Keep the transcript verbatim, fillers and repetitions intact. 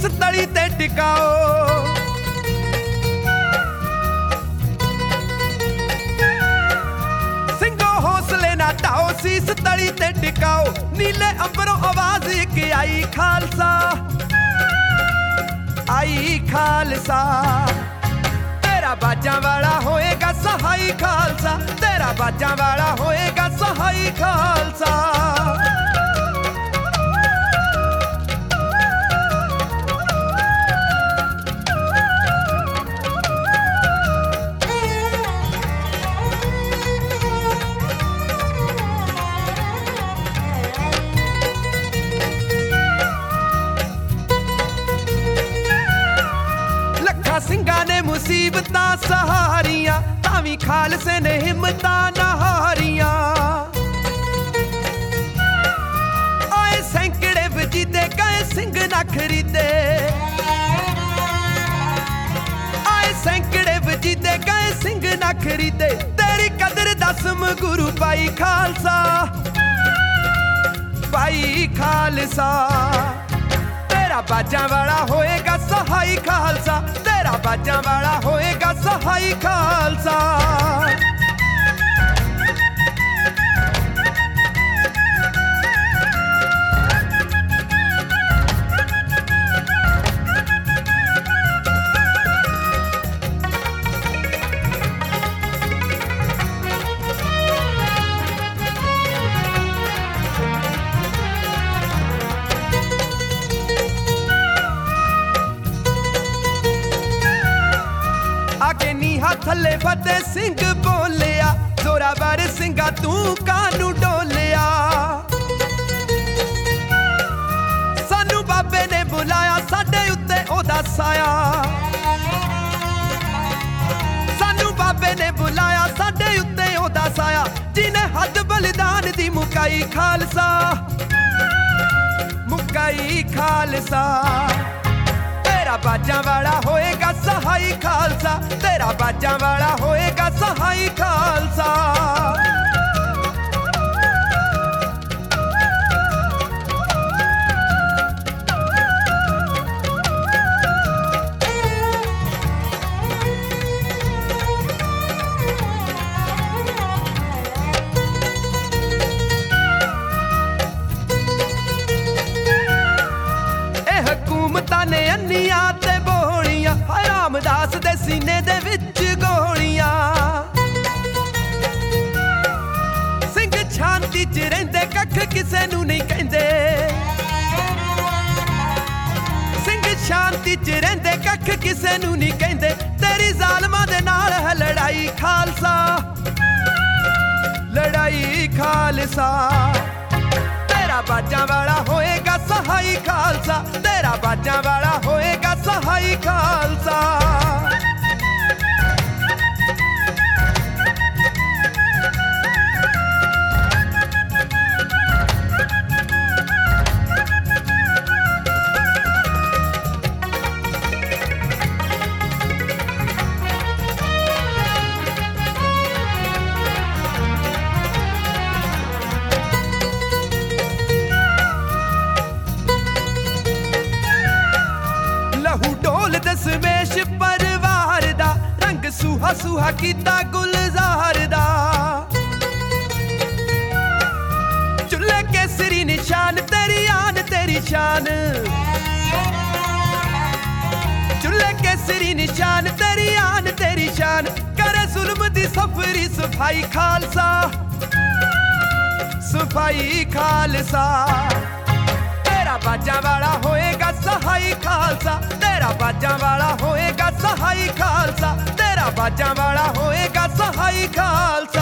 ਸੀਸ ਤਲੀ ਤੇ ਟਿਕਾਓ। ਸਿੰਘੋ ਹੌਸਲੇ ਨਾ ਢਾਓ, ਸੀਸ ਤਲੀ ਤੇ ਟਿਕਾਓ। ਨੀਲੇ ਅੰਬਰੋਂ ਆਵਾਜ਼ ਇੱਕ ਆਈ ਖਾਲਸਾ, ਆਈ ਖਾਲਸਾ। तेरा बाजां वाला होएगा सहाई खालसा, तेरा बाजां वाला होएगा सहाई खालसा। ਸਿੰਘਾਂ ਨੇ ਮੁਸੀਬਤਾਂ ਸਹਾਰੀਆਂ, ਤਾਂ ਵੀ ਖਾਲਸੇ ਨੇ ਹਿੰਮਤਾਂ ਨਾ ਹਾਰੀਆਂ। ਆਏ ਸੈਂਕੜੇ ਵਜੀਦੇ ਗਏ ਸਿੰਘ ਨਾ ਖਰੀਦੇ, ਆਏ ਸੈਂਕੜੇ ਵਜੀਦੇ ਗਏ ਸਿੰਘ ਨਾ ਖਰੀਦੇ। ਤੇਰੀ ਕਦਰ ਦਸਮ ਗੁਰੂ ਭਾਈ ਖਾਲਸਾ, ਭਾਈ ਖਾਲਸਾ। तेरा बाजां वाला होएगा सहाई खालसा, तेरा बाजां वाला होएगा सहाई खालसा। आके नीहा थले फतेह सिंह बोलिया, जोरावर सिंगा तू कानू डोलिया। सानू बाबे ने बुलाया, साडे उत्ते ओदा साया। सानू बाबे ने बुलाया, साडे उत्ते ओदा साया। जिन्हें हद बलिदान दी मुकाई खालसा, मुकाई खालसा। तेरा बाजां वाला होएगा सहाई खालसा, तेरा बाजां वाला होएगा सहाई खालसा। हुकूमतां ने अन्नियां ते बोलियां, हाय रामदास दे सीने दे विच गोलियां। सिंह शांति च रहिंदे, कख किसे नूं नहीं कहिंदे। सिंह शांति च रहिंदे, कख किसे नूं नहीं कहिंदे। तेरी जालमां दे नाल है लड़ाई खालसा, लड़ाई खालसा। तेरा बाजां वाला होएगा सहाई खालसा, तेरा बाजां वाला होएगा सहाई खालसा। दसमेश परिवार दा रंग सूहा सूहा कीता गुलजार दा। चुल्हे केसरी निशान, तेरी आन तेरी शान। चुल्हे केसरी निशान, तेरी आन तेरी शान। करे जुल्म दी सफरी सफाई खालसा, सफाई खालसा। तेरा बाजां वाला होएगा सहाई खालसा, तेरा बाजां वाला होएगा सहाई खालसा, तेरा बाजां वाला होएगा सहाई खालसा।